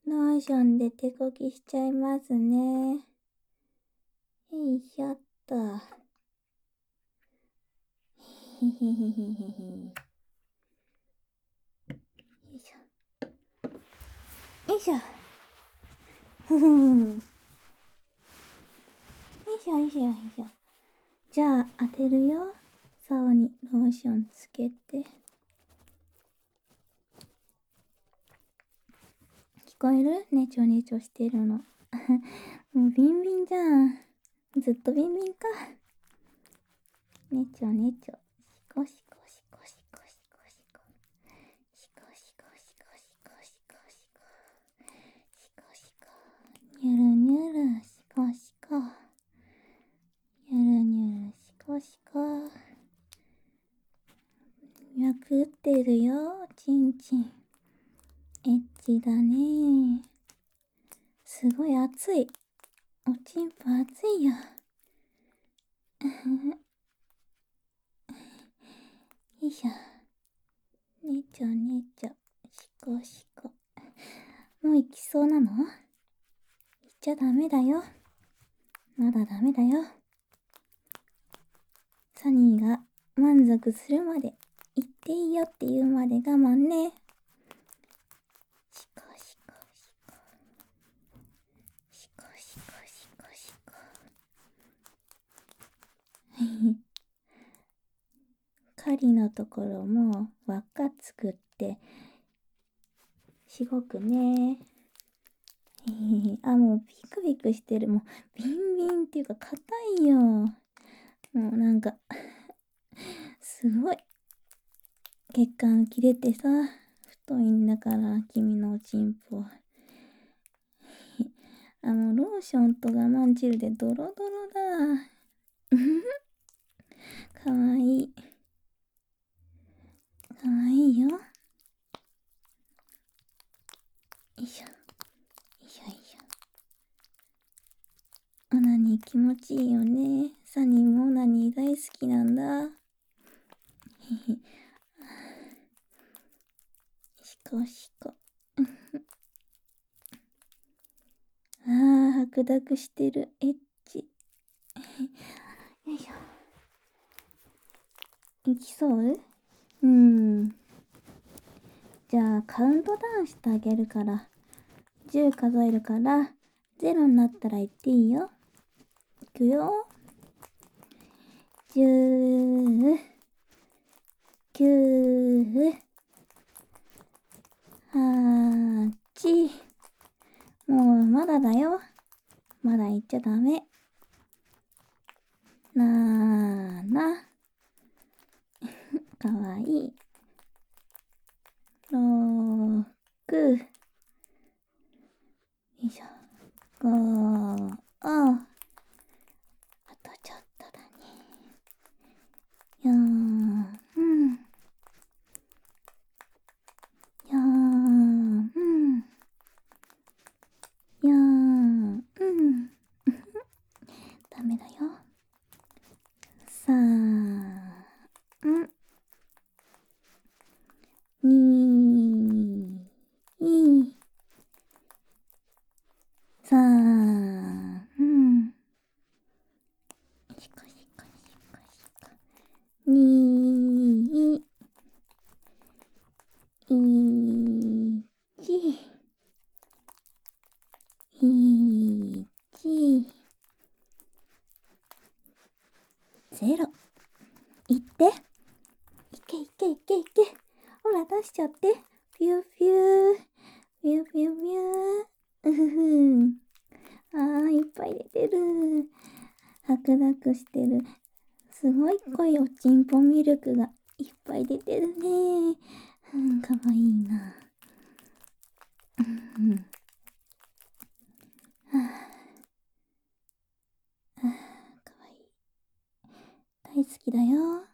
ノーションで手こぎしちゃいますね。よいしょっと。へへへへへへ。よいしょ。よいしょ。ふふん。よいしょよいしょよいしょ。じゃあ当てるよ。竿にローションつけて。聞こえる？ねちょねちょしてるの。もうビンビンじゃん。ずっとビンビンか。ねちょねちょ。しこしこしこしこしこしこ。しこしこしこしこしこしこ。しこしこ。にゅるにゅるしこしこ。にゅるにゅるしこしこ。脈打ってるよ、ちんちん。エッチだね。すごい熱い。おちんぽ熱いよ。よいしょ。ねちょねちょ。しこしこ。もう行きそうなの？行っちゃダメだよ。まだダメだよ。サニーが満足するまで、行っていいよって言うまで我慢ね。しこしこしこ。しこしこしこしこ。狩りのところも輪っか作ってしごくね。あ、もうピクピクしてる。もうビンビンっていうか硬いよ。もうなんかすごい血管切れてさ、太いんだから君のおちんぽ。もうローションと我慢汁でドロドロだ。かわいい。かわいいよ。よいしょ。よいしょよいしょ。オナニー気持ちいいよね。サニーもオナニー大好きなんだ。しこしこ。白濁してる。エッチ。よいしょ。いきそう？じゃあカウントダウンしてあげるから。10数えるから、0になったら言っていいよ。いくよ。10、9、8、もうまだだよ。まだ言っちゃダメ。7、かわいい。6、よいしょ。5、あとちょっとだね。4、ダメだよ。3、2、3、しこしこしこしこ。2、1、0。いって。いけいけいけいけ。ほら出しちゃって。ピューピュー。ピューピューピュー。うふふ。いっぱい出てる。白濁してる。すごい濃いおちんぽミルクがいっぱい出てるね。かわいいな。かわいい。大好きだよ。